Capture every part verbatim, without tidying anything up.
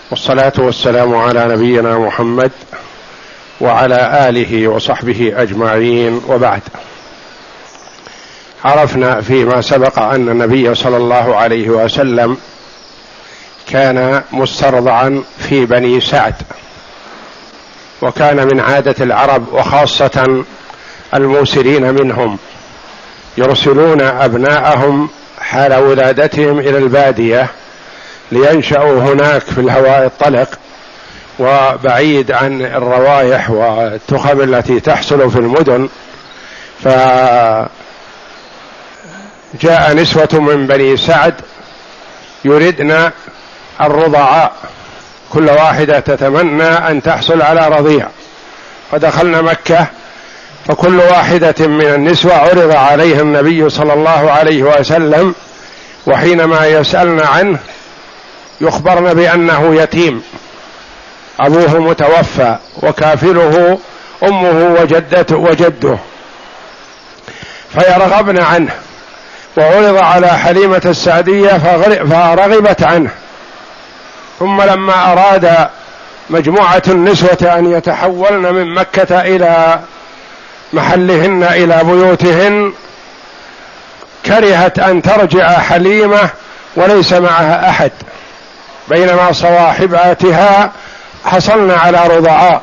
والصلاة والسلام على نبينا محمد وعلى آله وصحبه أجمعين، وبعد. عرفنا فيما سبق أن النبي صلى الله عليه وسلم كان مسترضعا في بني سعد، وكان من عادة العرب وخاصة الموسرين منهم يرسلون أبناءهم حال ولادتهم إلى البادية لينشأوا هناك في الهواء الطلق وبعيد عن الروائح والتخم التي تحصل في المدن. فجاء نسوة من بني سعد يردن الرضعاء، كل واحدة تتمنى أن تحصل على رضيع، فدخلنا مكة، فكل واحدة من النسوة عرض عليها النبي صلى الله عليه وسلم، وحينما يسألن عنه يخبرن بأنه يتيم أبوه متوفى وكافله أمه وجدته وجده، فيرغبن عنه. وعرض على حليمة السعدية فرغبت عنه. ثم لما أراد مجموعة النسوة أن يتحولن من مكة إلى محلهن إلى بيوتهن، كرهت أن ترجع حليمة وليس معها أحد، بينما صواحباتها حصلن على رضعاء.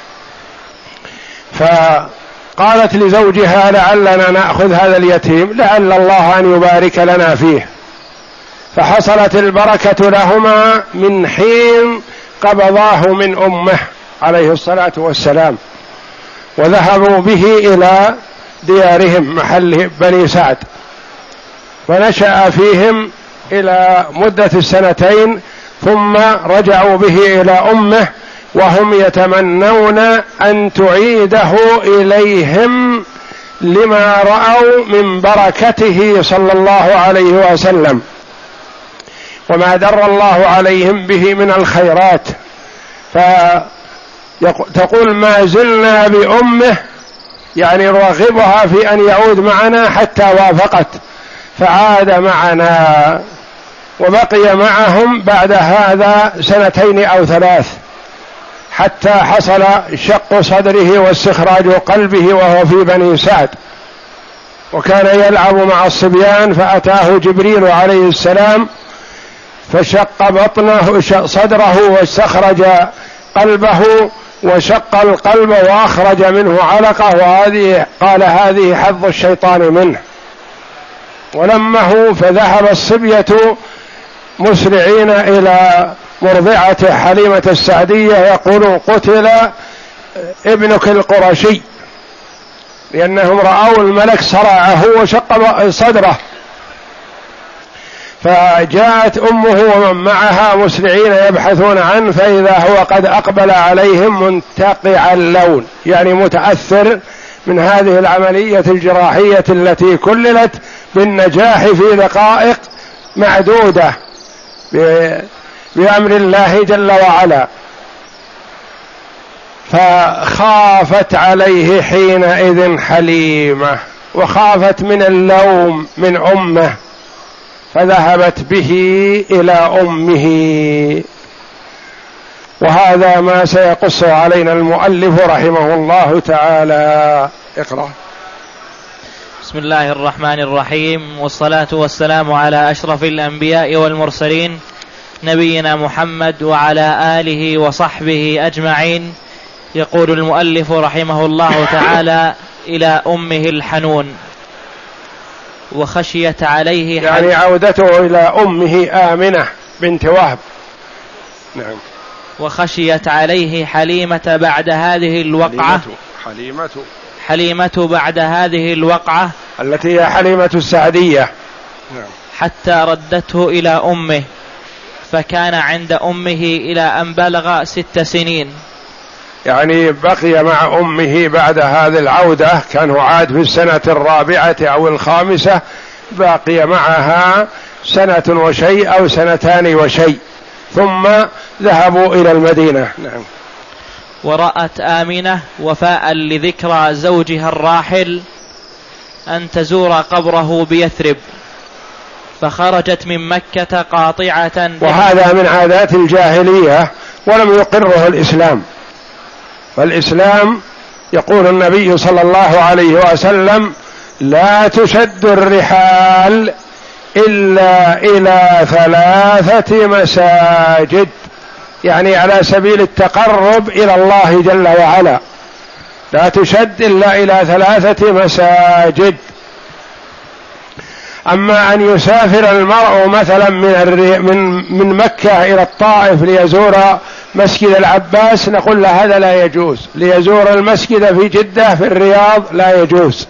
فقالت لزوجها: لعلنا نأخذ هذا اليتيم، لعل الله أن يبارك لنا فيه. فحصلت البركة لهما من حين قبضاه من أمه عليه الصلاة والسلام، وذهبوا به إلى ديارهم محل بني سعد، ونشأ فيهم إلى مدة السنتين، ثم رجعوا به إلى أمه وهم يتمنون أن تعيده إليهم لما رأوا من بركته صلى الله عليه وسلم وما در الله عليهم به من الخيرات. فتقول: ما زلنا بأمه، يعني رغبها في أن يعود معنا حتى وافقت، فعاد معنا وبقي معهم بعد هذا سنتين أو ثلاث، حتى حصل شق صدره واستخراج قلبه وهو في بني سعد. وكان يلعب مع الصبيان، فأتاه جبريل عليه السلام فشق بطنه صدره واستخرج قلبه، وشق القلب وأخرج منه علقة، وهذه قال هذه حظ الشيطان منه. ولمه فذهب الصبية مسرعين إلى مرضعة حليمة السعدية يقولون: قتل ابنك القرشي، لأنهم رأوا الملك صرعه وشق صدره. فجاءت أمه ومن معها مسرعين يبحثون عنه، فإذا هو قد أقبل عليهم منتقع اللون، يعني متأثر من هذه العملية الجراحية التي كللت بالنجاح في دقائق معدودة بأمر الله جل وعلا. فخافت عليه حينئذ حليمة، وخافت من اللوم من أمه، فذهبت به إلى أمه. وهذا ما سيقص علينا المؤلف رحمه الله تعالى. اقرأ. بسم الله الرحمن الرحيم، والصلاة والسلام على أشرف الأنبياء والمرسلين نبينا محمد وعلى آله وصحبه أجمعين. يقول المؤلف رحمه الله تعالى: إلى أمه الحنون، وخشيت عليه، يعني عودته إلى أمه آمنة بنت وهب. نعم. وخشيت عليه حليمة بعد هذه الوقعة، حليمة حليمة بعد هذه الوقعة التي هي حليمة السعدية. نعم. حتى ردته إلى أمه، فكان عند أمه إلى أن بلغ ست سنين. يعني بقي مع أمه بعد هذه العودة، كان عاد في السنة الرابعة أو الخامسة، بقي معها سنة وشيء أو سنتان وشيء، ثم ذهبوا إلى المدينة. نعم. ورأت آمنة وفاء لذكرى زوجها الراحل أن تزور قبره بيثرب، فخرجت من مكة قاطعة. وهذا من عادات الجاهلية ولم يقره الإسلام. فالإسلام يقول النبي صلى الله عليه وسلم: لا تشد الرحال إلا إلى ثلاثة مساجد، يعني على سبيل التقرب إلى الله جل وعلا، لا تشد إلا إلى ثلاثة مساجد. أما أن يسافر المرء مثلا من من من مكة إلى الطائف ليزور مسجد العباس، نقول له هذا لا يجوز. ليزور المسجد في جدة في الرياض لا يجوز.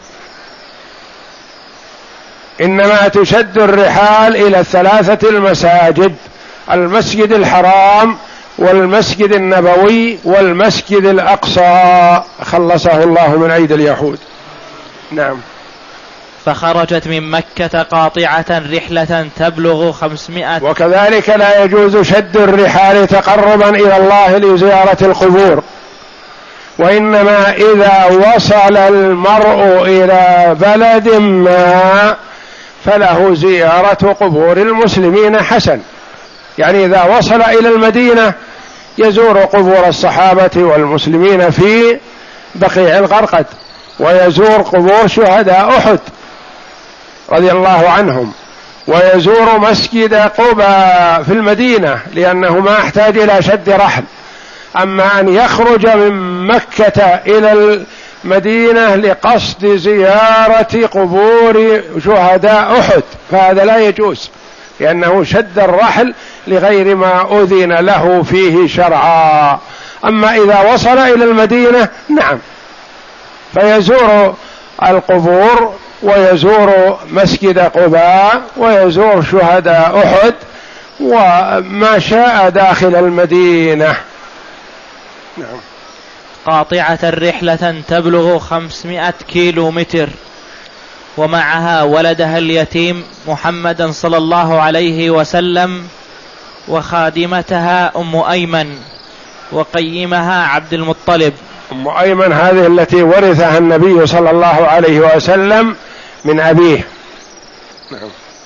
إنما تشد الرحال إلى الثلاثة المساجد: المسجد الحرام والمسجد النبوي والمسجد الأقصى، خلصه الله من أيدي اليهود. نعم. فخرجت من مكة قاطعة رحلة تبلغ خمسمائة. وكذلك لا يجوز شد الرحال تقربا إلى الله لزيارة القبور، وإنما إذا وصل المرء إلى بلد ما فله زيارة قبور المسلمين حسن. يعني إذا وصل إلى المدينة يزور قبور الصحابة والمسلمين في بقيع الغرقد، ويزور قبور شهداء أحد رضي الله عنهم، ويزور مسجد قباء في المدينة لأنه ما احتاج إلى شد رحل. أما أن يخرج من مكة إلى المدينة لقصد زيارة قبور شهداء أحد فهذا لا يجوز، لأنه شد الرحل لغير ما أذن له فيه شرعا. أما إذا وصل إلى المدينة نعم، فيزور القبور ويزور مسجد قباء ويزور شهداء أحد وما شاء داخل المدينة. نعم. قاطعة رحلة تبلغ خمسمائة كيلو متر، ومعها ولدها اليتيم محمدا صلى الله عليه وسلم، وخادمتها أم أيمن، وقيمها عبد المطلب. أم أيمن هذه التي ورثها النبي صلى الله عليه وسلم من أبيه. نعم.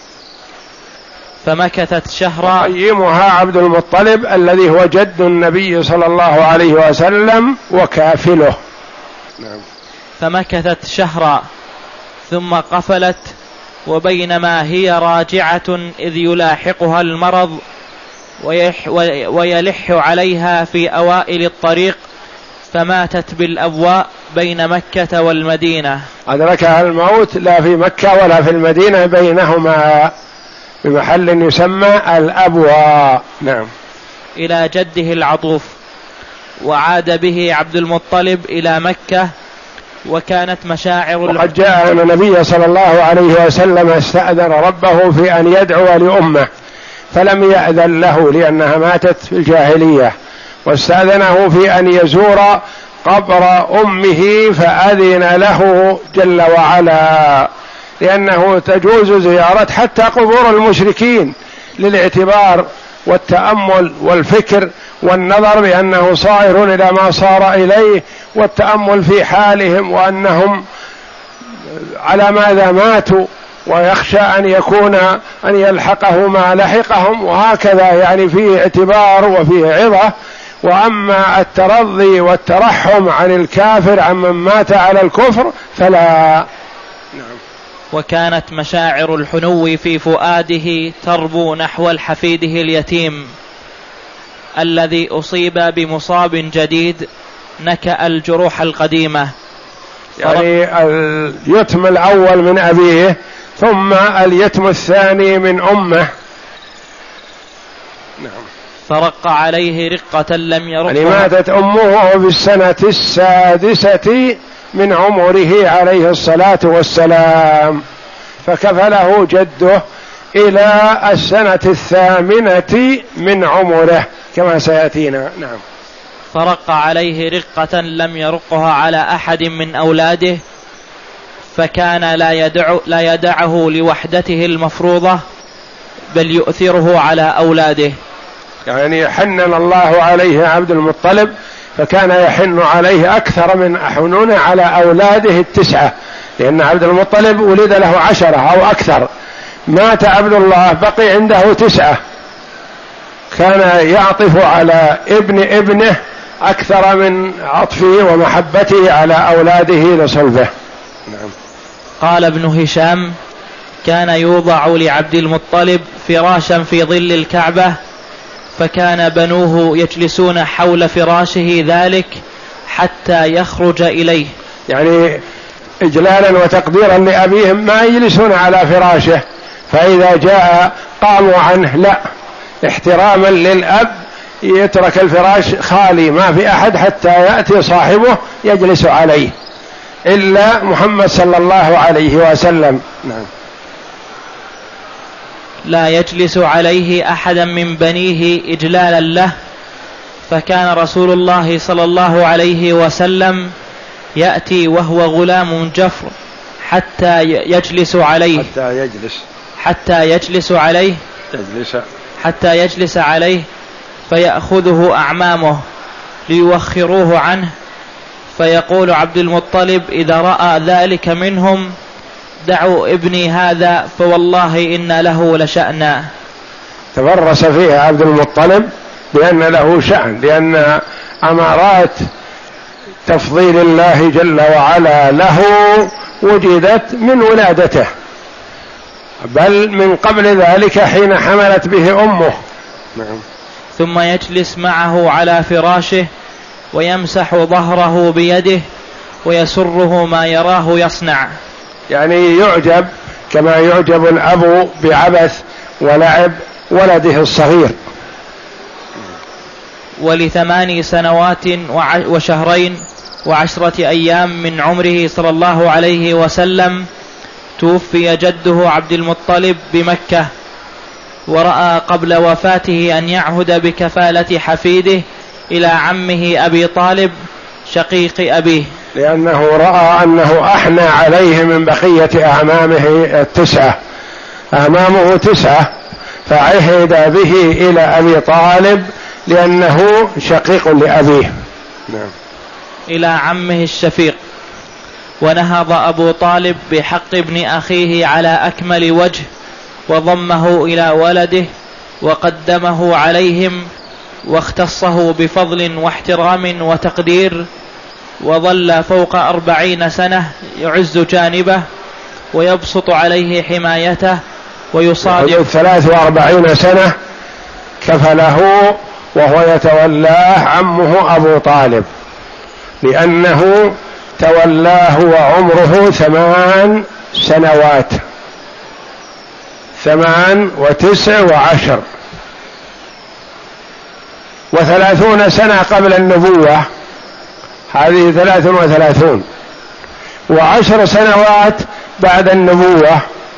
فمكثت شهرا. قيمها عبد المطلب الذي هو جد النبي صلى الله عليه وسلم وكافله. نعم. فمكثت شهرا ثم قفلت، وبينما هي راجعة إذ يلاحقها المرض ويح ويلح عليها في أوائل الطريق، فماتت بالأبواء بين مكة والمدينة. أدركها الموت لا في مكة ولا في المدينة، بينهما بمحل يسمى الأبواء. نعم. إلى جده العطوف، وعاد به عبد المطلب إلى مكة، وكانت مشاعر. وقد جاء أن النبي صلى الله عليه وسلم استأذن ربه في أن يدعو لأمه فلم يأذن له لأنها ماتت في الجاهلية، واستأذنه في أن يزور قبر أمه فأذن له جل وعلا، لأنه تجوز زيارة حتى قبور المشركين للاعتبار والتأمل والفكر والنظر بأنه صائر إلى ما صار إليه، والتأمل في حالهم وأنهم على ماذا ماتوا، ويخشى أن يكون أن يلحقه ما لحقهم، وهكذا يعني فيه اعتبار وفيه عظة. وأما الترضي والترحم عن الكافر عمن مات على الكفر فلا. نعم. وكانت مشاعر الحنو في فؤاده تربو نحو الحفيده اليتيم الذي أصيب بمصاب جديد نكأ الجروح القديمة. يعني اليتم الأول من أبيه ثم اليتم الثاني من أمه. نعم. فرق عليه رقة لم يرقها. يعني ماتت أمه في السنة السادسة من عمره عليه الصلاة والسلام، فكفله جده إلى السنة الثامنة من عمره كما سيأتينا. نعم. فرق عليه رقة لم يرقها على أحد من أولاده، فكان لا يدع لا يدعه لوحدته المفروضة بل يؤثره على أولاده. يعني حنن الله عليه عبد المطلب، فكان يحن عليه أكثر من حنون على أولاده التسعة، لأن عبد المطلب ولد له عشرة أو أكثر، مات عبد الله بقي عنده تسعة، كان يعطف على ابن ابنه أكثر من عطفه ومحبته على أولاده لصلبه. نعم. قال ابن هشام: كان يوضع لعبد المطلب فراشا في ظل الكعبة، فكان بنوه يجلسون حول فراشه ذلك حتى يخرج إليه، يعني إجلالا وتقديرا لأبيهم ما يجلسون على فراشه، فإذا جاء قاموا عنه، لا، احتراما للأب يترك الفراش خالي ما في أحد حتى يأتي صاحبه يجلس عليه، إلا محمد صلى الله عليه وسلم. نعم. لا يجلس عليه أحدا من بنيه إجلالا له، فكان رسول الله صلى الله عليه وسلم يأتي وهو غلام جفر حتى يجلس عليه حتى يجلس حتى يجلس عليه يجلس حتى يجلس عليه فيأخذه أعمامه ليوخروه عنه، فيقول عبد المطلب إذا رأى ذلك منهم: دعوا ابني هذا فوالله إن له لشأنا. تبرس فيها عبد المطلب لأن له شأن، لأن أمارات تفضيل الله جل وعلا له وجدت من ولادته، بل من قبل ذلك حين حملت به أمه. نعم. ثم يجلس معه على فراشه ويمسح ظهره بيده ويسره ما يراه يصنع، يعني يعجب كما يعجب الأب بعبث ولعب ولده الصغير. ولثمان سنوات وشهرين وعشرة أيام من عمره صلى الله عليه وسلم توفي جده عبد المطلب بمكة، ورأى قبل وفاته أن يعهد بكفالة حفيده إلى عمه أبي طالب شقيق أبيه، لأنه رأى أنه أحنى عليه من بقية أعمامه التسعة، أعمامه تسعة، فعهد به إلى أبي طالب لأنه شقيق لأبيه. نعم. إلى عمه الشفيق. ونهض أبو طالب بحق ابن أخيه على أكمل وجه، وضمه إلى ولده وقدمه عليهم، واختصه بفضل واحترام وتقدير، وظل فوق أربعين سنة يعز جانبه ويبسط عليه حمايته ويصادق ثلاث وأربعين سنة كفله وهو يتولاه عمه أبو طالب، لأنه تولاه وعمره ثمان سنوات، ثمان وتسع وعشر، وثلاثون سنة قبل النبوة، هذه ثلاث وثلاثون، وعشر سنوات بعد النبوة،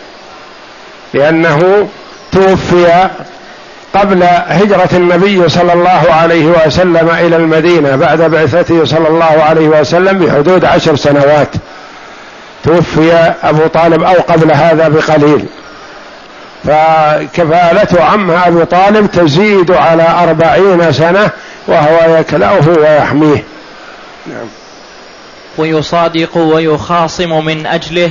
لأنه توفي قبل هجرة النبي صلى الله عليه وسلم إلى المدينة بعد بعثته صلى الله عليه وسلم بحدود عشر سنوات، توفي أبو طالب أو قبل هذا بقليل، فكفالة عمه أبي طالب تزيد على أربعين سنة وهو يكلأه ويحميه. نعم. ويصادق ويخاصم من أجله،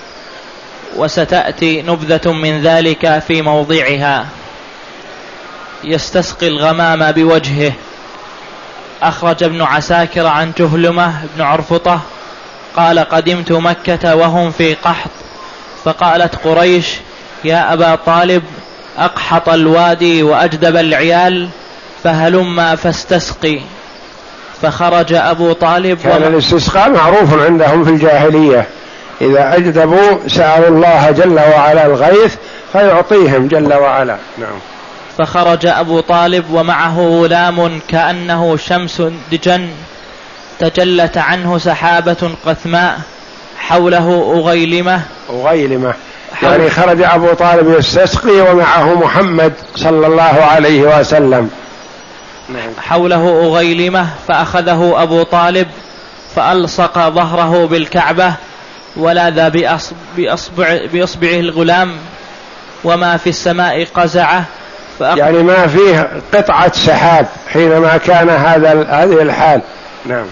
وستأتي نبذة من ذلك في موضعها. يستسقي الغمام بوجهه. أخرج ابن عساكر عن جهلمة بن عرفطة قال: قدمت مكة وهم في قحط، فقالت قريش: يا أبا طالب، أقحط الوادي وأجدب العيال، فهلما فاستسقي. فخرج أبو طالب. كان الاستسقاء معروف عندهم في الجاهلية، إذا أجدبوا سألوا الله جل وعلا الغيث فيعطيهم جل وعلا. نعم. فخرج أبو طالب ومعه غلام كأنه شمس دجن، تجلت عنه سحابة قثماء، حوله أغيلمة أغيلمة يعني خرج أبو طالب يستسقي ومعه محمد صلى الله عليه وسلم. حوله أغيلمة، فأخذه أبو طالب فألصق ظهره بالكعبة، ولاذ بأصبع بأصبع بأصبعه الغلام، وما في السماء قزعه، يعني ما فيه قطعة سحاب حينما كان هذا هذه الحال. نعم.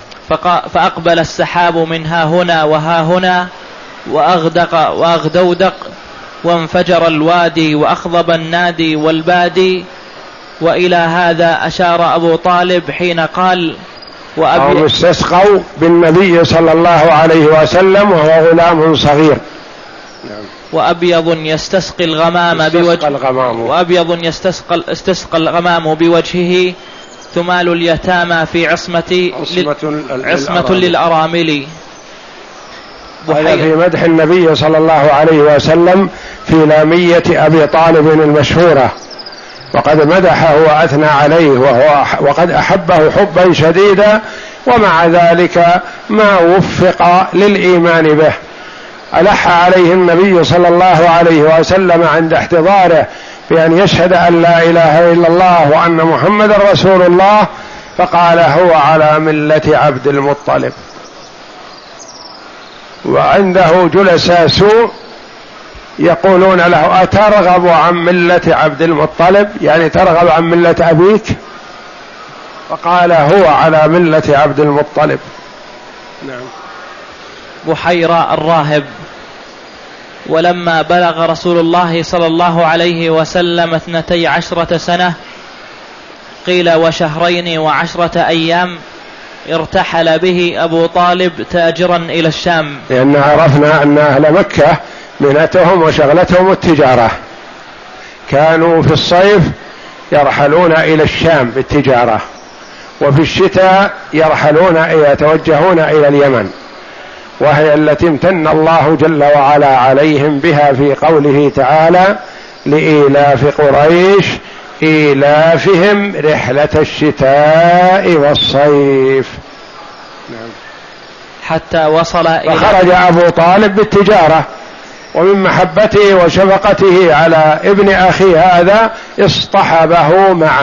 فأقبل السحاب من ها هنا وها هنا، وأغدق وأغدودق وانفجر الوادي وأخضب النادي والبادي. وإلى هذا أشار أبو طالب حين قال وأبي استسقوا بالنبي صلى الله عليه وسلم وهو غلام صغير. وأبيض يستسقي الغمام بوجهه وأبيض يستسقى استسقى الغمام بوجهه ثمال اليتامى في عصمة عصمة, عصمة للأرامل. هذا في مدح النبي صلى الله عليه وسلم في لامية أبي طالب المشهورة، وقد مدحه وأثنى عليه وهو وقد أحبه حبا شديدا، ومع ذلك ما وفق للإيمان به. ألح عليه النبي صلى الله عليه وسلم عند احتضاره بأن يشهد أن لا إله إلا الله وأن محمد رسول الله، فقال هو على ملة عبد المطلب. وعنده جلساء سوء يقولون له أترغب عن ملة عبد المطلب، يعني ترغب عن ملة أبيك؟ فقال هو على ملة عبد المطلب. نعم. بحيرة الراهب. ولما بلغ رسول الله صلى الله عليه وسلم اثنتي عشرة سنة قيل وشهرين وعشرة أيام ارتحل به أبو طالب تاجرا إلى الشام، لأن عرفنا أن أهل مكة مهنتهم وشغلتهم التجارة، كانوا في الصيف يرحلون إلى الشام بالتجارة، وفي الشتاء يرحلون يتوجهون إلى اليمن، وهي التي امتن الله جل وعلا عليهم بها في قوله تعالى لإيلاف قريش إيلافهم رحلة الشتاء والصيف. حتى وصل إلى فخرج أبو طالب بالتجارة، ومن محبته وشفقته على ابن أخي هذا اصطحبه معه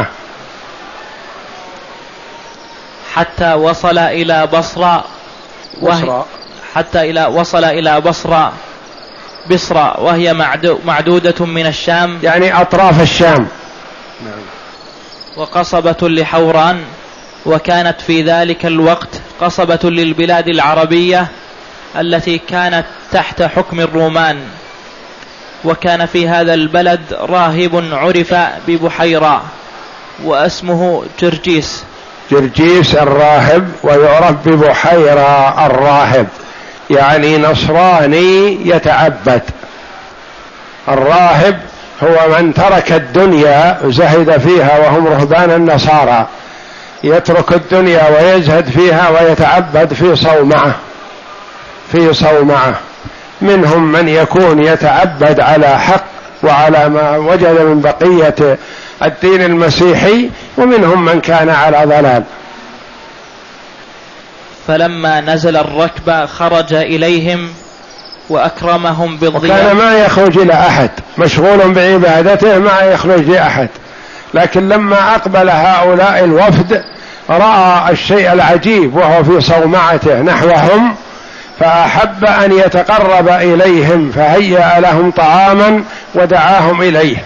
حتى وصل إلى بصرى وهي حتى إلى وصل إلى بصرى بصرى وهي معدودة من الشام، يعني أطراف الشام. وقصبة لحوران، وكانت في ذلك الوقت قصبة للبلاد العربية التي كانت تحت حكم الرومان. وكان في هذا البلد راهب عرف ببحيرة واسمه جرجيس جرجيس الراهب، ويعرف ببحيرة الراهب، يعني نصراني يتعبد. الراهب هو من ترك الدنيا زهد فيها، وهم رهبان النصارى، يترك الدنيا ويزهد فيها ويتعبد في صومعة في صومعة. منهم من يكون يتعبد على حق وعلى ما وجد من بقية الدين المسيحي، ومنهم من كان على ضلال. فلما نزل الركب خرج إليهم وأكرمهم بالضيافة. وكان ما يخرج إلى أحد، مشغول بعبادته ما يخرج لأحد، لكن لما أقبل هؤلاء الوفد رأى الشيء العجيب وهو في صومعته نحوهم، فأحب أن يتقرب إليهم، فهيأ لهم طعاما ودعاهم إليه.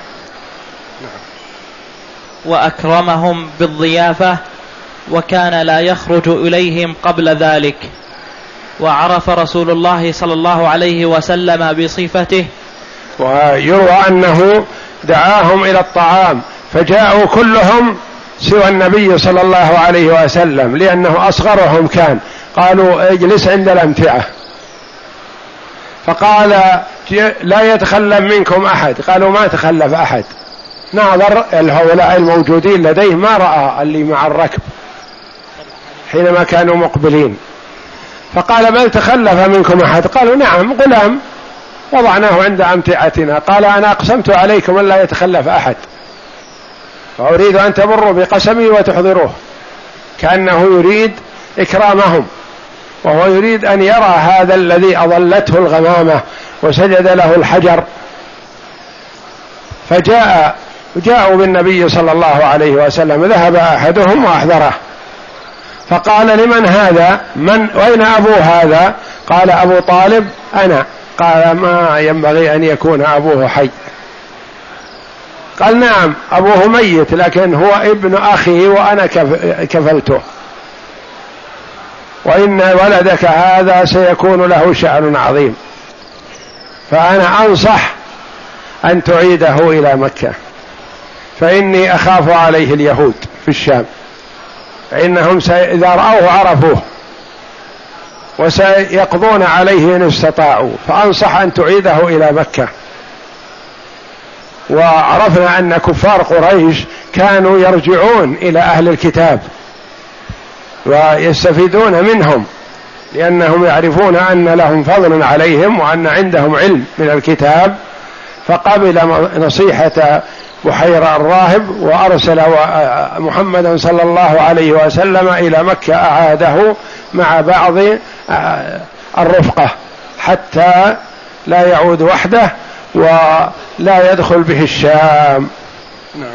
وأكرمهم بالضيافة، وكان لا يخرج إليهم قبل ذلك. وعرف رسول الله صلى الله عليه وسلم بصفته، ويروى أنه دعاهم إلى الطعام فجاءوا كلهم سوى النبي صلى الله عليه وسلم، لأنه أصغرهم كان. قالوا اجلس عند الأمتعة، فقال لا يتخلف منكم أحد. قالوا ما تخلف أحد. ناظر هؤلاء الموجودين لديه ما رأى اللي مع الركب حينما كانوا مقبلين، فقال بل تخلف منكم أحد؟ قالوا نعم، غلام وضعناه عند أمتعتنا. قال أنا أقسمت عليكم أن لا يتخلف أحد، فأريد أن تبروا بقسمي وتحضروه، كأنه يريد إكرامهم، وهو يريد أن يرى هذا الذي أضلته الغمامة وسجد له الحجر. فجاء جاءوا بالنبي صلى الله عليه وسلم، ذهب أحدهم وأحضره، فقال لمن هذا؟ من وين أبو هذا؟ قال أبو طالب أنا. قال ما ينبغي أن يكون أبوه حي. قال نعم أبوه ميت، لكن هو ابن أخي وأنا كفلته، وإن ولدك هذا سيكون له شأن عظيم، فأنا أنصح أن تعيده إلى مكة، فإني أخاف عليه اليهود في الشام، فإنهم إذا رأوه عرفوه وسيقضون عليه إن استطاعوا، فأنصح أن تعيده إلى مكة. وعرفنا أن كفار قريش كانوا يرجعون إلى أهل الكتاب ويستفيدون منهم، لأنهم يعرفون أن لهم فضل عليهم وأن عندهم علم من الكتاب، فقبل نصيحة بحيرة الراهب وأرسل محمدا صلى الله عليه وسلم إلى مكة، أعاده مع بعض الرفقة حتى لا يعود وحده ولا يدخل به الشام. نعم.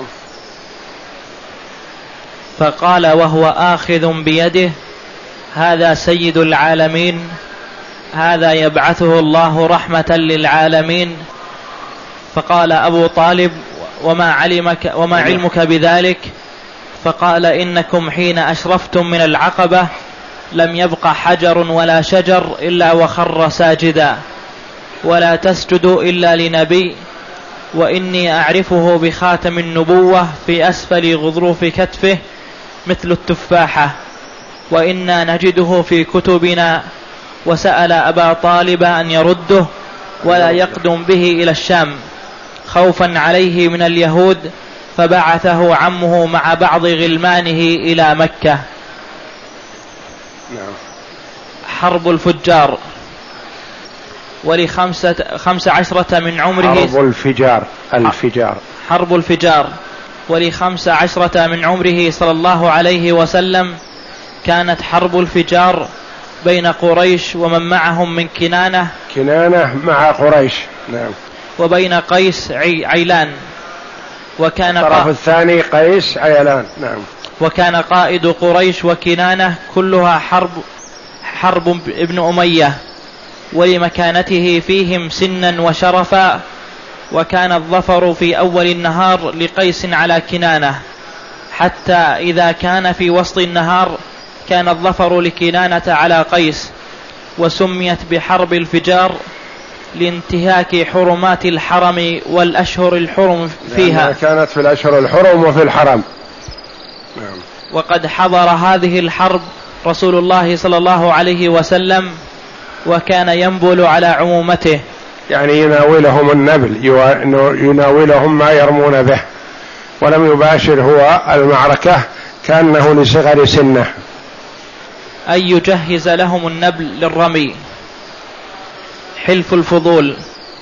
فقال وهو آخذ بيده: هذا سيد العالمين، هذا يبعثه الله رحمة للعالمين. فقال أبو طالب: وما علمك وما علمك بذلك؟ فقال: إنكم حين أشرفتم من العقبة لم يبق حجر ولا شجر إلا وخر ساجدا، ولا تسجدوا إلا لنبي، وإني أعرفه بخاتم النبوة في أسفل غضروف كتفه مثل التفاحة، وإنا نجده في كتبنا. وسأل أبا طالب أن يرده ولا يقدم به إلى الشام خوفا عليه من اليهود، فبعثه عمه مع بعض غلمانه إلى مكة. حرب الفجار. ولخمسة خمس عشرة من عمره حرب الفجار الفجار حرب الفجار ولخمس عشرة من عمره صلى الله عليه وسلم كانت حرب الفجار بين قريش ومن معهم من كنانة كنانة مع قريش. نعم. وبين قيس عي عيلان، وكان الطرف الثاني قيس عيلان. نعم. وكان قائد قريش وكنانة كلها حرب حرب ابن أمية، ولمكانته فيهم سنا وشرفا، وكان الظفر في أول النهار لقيس على كنانة، حتى إذا كان في وسط النهار كان الظفر لكنانة على قيس، وسميت بحرب الفجار لانتهاك حرمات الحرم والأشهر الحرم فيها، كانت في الأشهر الحرم وفي الحرم. نعم. وقد حضر هذه الحرب رسول الله صلى الله عليه وسلم، وكان ينبل على عمومته، يعني يناولهم النبل، يناولهم ما يرمون به، ولم يباشر هو المعركة كأنه لصغر سنه. أن يجهز لهم النبل للرمي. حلف الفضول.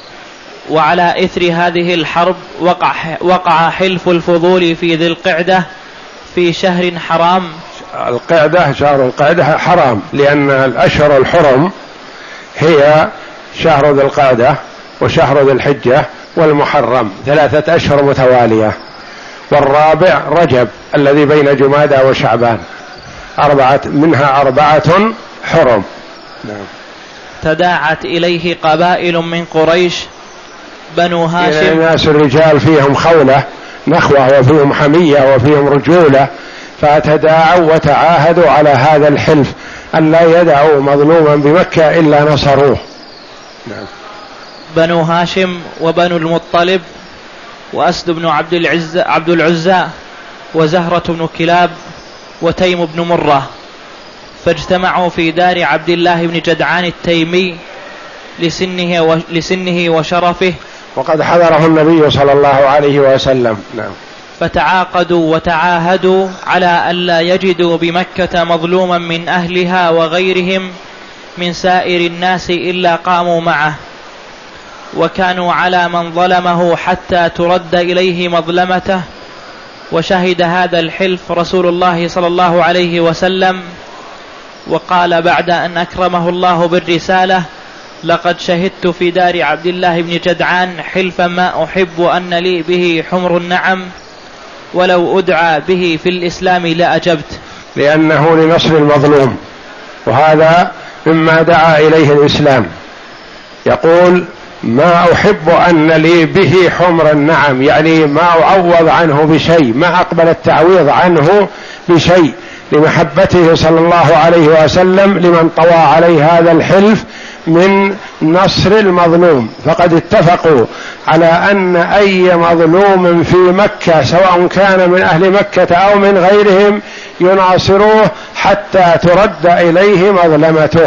وعلى إثر هذه الحرب وقع, وقع حلف الفضول في ذي القعدة في شهر حرام. القعدة شهر القعدة حرام، لأن الأشهر الحرم هي شهر ذي القعدة وشهر ذي الحجة والمحرم، ثلاثة أشهر متوالية، والرابع رجب الذي بين جمادى وشعبان، أربعة منها أربعة حرم. نعم. تداعت إليه قبائل من قريش بنو هاشم، الناس الرجال فيهم خولة نخوة وفيهم حمية وفيهم رجولة، فتداعوا وتعاهدوا على هذا الحلف أن لا يدعوا مظلوما بمكة إلا نصروه. نعم. بنو هاشم وبنو المطلب وأسد بن عبد العزى عبد العزى وزهرة بن كلاب وتيم بن مرة، فاجتمعوا في دار عبد الله بن جدعان التيمي لسنه, و... لسنه وشرفه، وقد حضره النبي صلى الله عليه وسلم. نعم. فتعاقدوا وتعاهدوا على ألا يجدوا بمكة مظلوما من أهلها وغيرهم من سائر الناس إلا قاموا معه، وكانوا على من ظلمه حتى ترد إليه مظلمته. وشهد هذا الحلف رسول الله صلى الله عليه وسلم، وقال بعد أن أكرمه الله بالرسالة: لقد شهدت في دار عبد الله بن جدعان حلفا ما أحب أن لي به حمر النعم، ولو أدعى به في الإسلام لأجبت. لأنه لنصر المظلوم، وهذا مما دعا إليه الإسلام. يقول: ما أحب أن لي به حمر النعم، يعني ما أعوض عنه بشيء، ما أقبل التعويض عنه بشيء، لمحبته صلى الله عليه وسلم لمن طوى عليه هذا الحلف من نصر المظلوم، فقد اتفقوا على أن أي مظلوم في مكة سواء كان من أهل مكة أو من غيرهم يناصروه حتى ترد إليه مظلمته.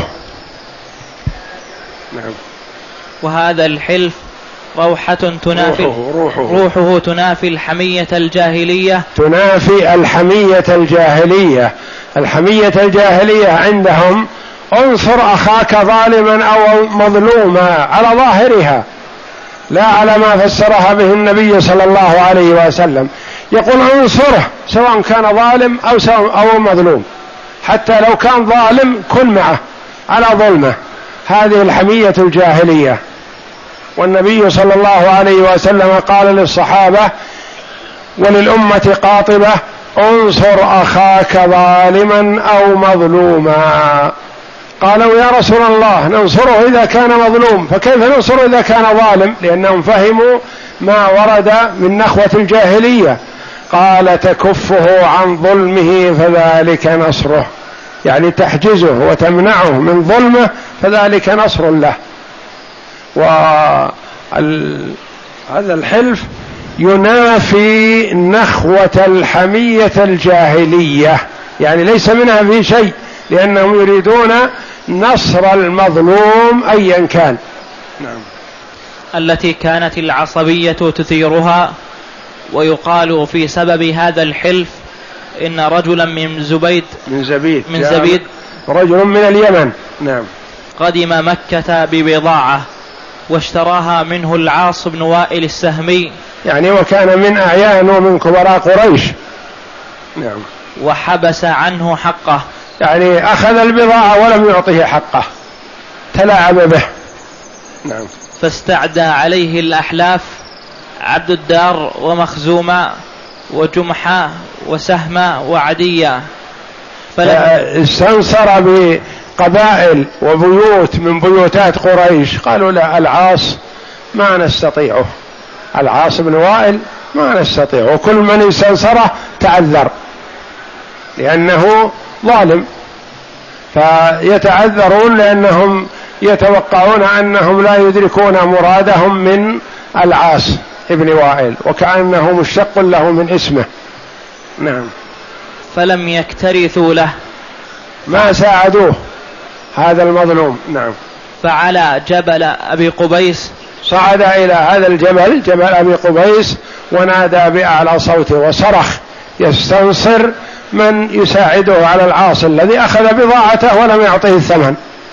نعم. وهذا الحلف روحة تنافي روحه, روحه, روحه تنافي الحمية الجاهلية تنافي الحمية الجاهلية. الحمية الجاهلية عندهم انصر أخاك ظالما أو مظلوما على ظاهرها، لا على ما فسرها به النبي صلى الله عليه وسلم، يقول انصره سواء كان ظالم أو, أو مظلوم، حتى لو كان ظالم كن معه على ظلمه. هذه الحمية الجاهلية. والنبي صلى الله عليه وسلم قال للصحابة وللأمة قاطبة انصر أخاك ظالما أو مظلوما. قالوا يا رسول الله ننصره إذا كان مظلوم، فكيف ننصره إذا كان ظالم؟ لأنهم فهموا ما ورد من نخوة الجاهلية. قال تكفه عن ظلمه فذلك نصره، يعني تحجزه وتمنعه من ظلمه فذلك نصر له. وهذا الحلف ينافي نخوة الحمية الجاهلية، يعني ليس منها في شيء، لأنهم يريدون نصر المظلوم أيا كان. نعم. التي كانت العصبية تثيرها. ويقال في سبب هذا الحلف إن رجلا من زبيد من زبيد من زبيد رجل من اليمن نعم قدم مكة ببضاعة واشتراها منه العاص بن وائل السهمي، يعني وكان من أعيان ومن كبراء قريش. نعم. وحبس عنه حقه، يعني أخذ البضاعة ولم يعطه حقه، تلاعب به. نعم. فاستعدى عليه الأحلاف عبد الدار ومخزومة وجمحة وسهمة وعدية، فاستنصر بقبائل وبيوت من بيوتات قريش، قالوا لا العاص ما نستطيعه، العاص بن وائل ما نستطيعه، وكل من استنصره تعذر لأنه ظالم، فيتعذرون لأنهم يتوقعون أنهم لا يدركون مرادهم من العاص ابن وائل، وكأنه مشتق له من اسمه. نعم. فلم يكترثوا له، ما ساعدوه هذا المظلوم. نعم. فعلى جبل أبي قبيس، صعد إلى هذا الجبل جبل أبي قبيس ونادى بأعلى صوته وصرخ يستنصر من يساعده على العاص الذي أخذ بضاعته ولم يعطه الثمن.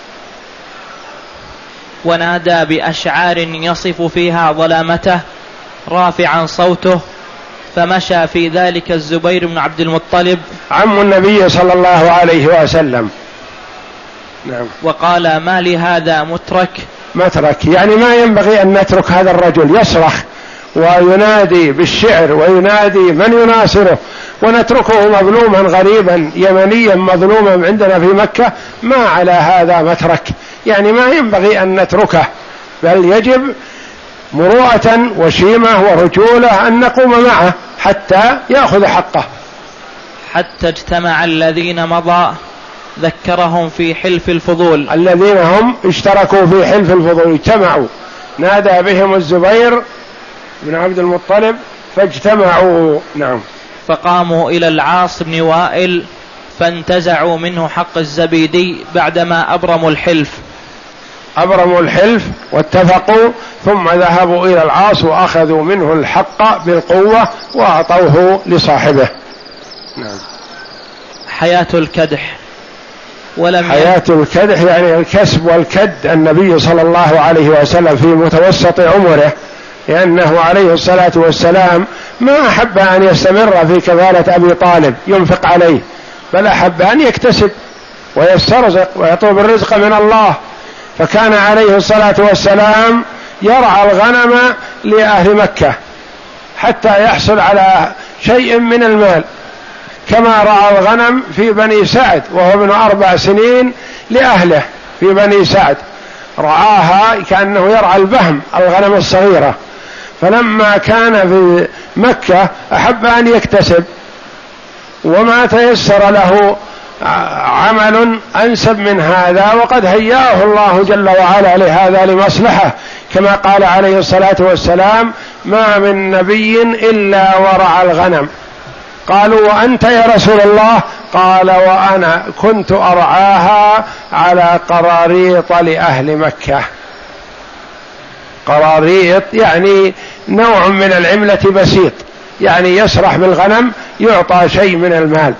ونادى بأشعار يصف فيها ظلامته رافعا صوته، فمشى في ذلك الزبير بن عبد المطلب عم النبي صلى الله عليه وسلم. نعم. وقال ما لهذا مترك مترك، يعني ما ينبغي أن نترك هذا الرجل يصرخ وينادي بالشعر وينادي من يناصره ونتركه مظلوما غريبا يمنيا مظلوما عندنا في مكة، ما على هذا مترك، يعني ما ينبغي أن نتركه، بل يجب مروءة وشيمة ورجولة أن نقوم معه حتى يأخذ حقه. حتى اجتمع الذين مضى ذكرهم في حلف الفضول، الذين هم اشتركوا في حلف الفضول اجتمعوا، نادى بهم الزبير بن عبد المطلب فاجتمعوا. نعم. فقاموا إلى العاص بن وائل فانتزعوا منه حق الزبيدي بعدما أبرموا الحلف أبرموا الحلف واتفقوا، ثم ذهبوا إلى العاص وأخذوا منه الحق بالقوة وأعطوه لصاحبه. نعم. حياة الكدح. ولم حياة الكدح يعني الكسب والكد. النبي صلى الله عليه وسلم في متوسط عمره، لأنه عليه الصلاة والسلام ما أحب أن يستمر في كفالة أبي طالب ينفق عليه، بل أحب أن يكتسب ويسترزق ويطلب الرزق من الله، فكان عليه الصلاة والسلام يرعى الغنم لأهل مكة حتى يحصل على شيء من المال، كما رعى الغنم في بني سعد وهو ابن أربع سنين لأهله في بني سعد، رعاها كأنه يرعى البهم الغنم الصغيرة، فلما كان في مكة أحب أن يكتسب، وما تيسر له عمل أنسب من هذا، وقد هيأه الله جل وعلا لهذا لمصلحة، كما قال عليه الصلاة والسلام: ما من نبي إلا ورعى الغنم. قالوا: وأنت يا رسول الله؟ قال: وأنا كنت أرعاها على قراريط لأهل مكة. قراريط يعني نوع من العملة بسيط، يعني يسرح بالغنم يعطى شيء من المال.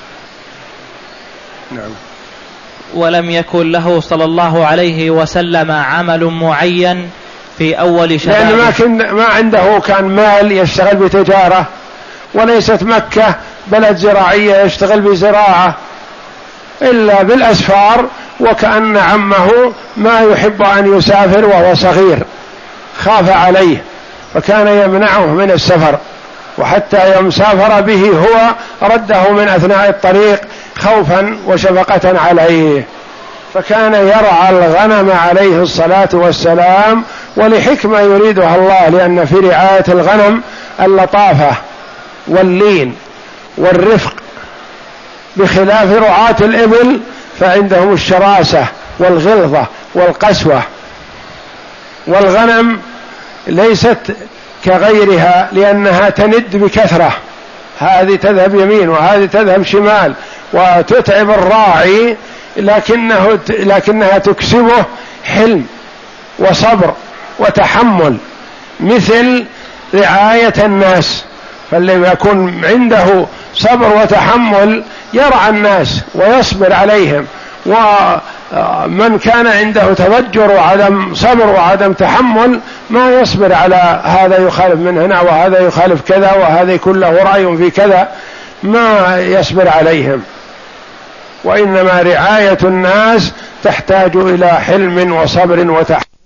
نعم. ولم يكن له صلى الله عليه وسلم عمل معين في أول شبابه، لأن ما, كن ما عنده كان مال يشتغل بتجارة، وليست مكة بلد زراعية يشتغل بزراعة إلا بالأسفار، وكأن عمه ما يحب أن يسافر وهو صغير، خاف عليه فكان يمنعه من السفر، وحتى يوم سافر به هو رده من أثناء الطريق خوفا وشفقة عليه، فكان يرعى الغنم عليه الصلاة والسلام، ولحكمة يريدها الله، لأن في رعاية الغنم اللطافة واللين والرفق، بخلاف رعاة الإبل فعندهم الشراسة والغلظة والقسوة. والغنم ليست كغيرها لأنها تند بكثرة، هذه تذهب يمين وهذه تذهب شمال وتتعب الراعي، لكنه لكنها تكسبه حلم وصبر وتحمل، مثل رعاية الناس. فاللي يكون عنده صبر وتحمل يرعى الناس ويصبر عليهم، ومن كان عنده تضجر وعدم صبر وعدم تحمل ما يصبر على هذا يخالف من هنا وهذا يخالف كذا وهذا يكون له رأي في كذا، ما يصبر عليهم. وإنما رعاية الناس تحتاج إلى حلم وصبر وتحمل.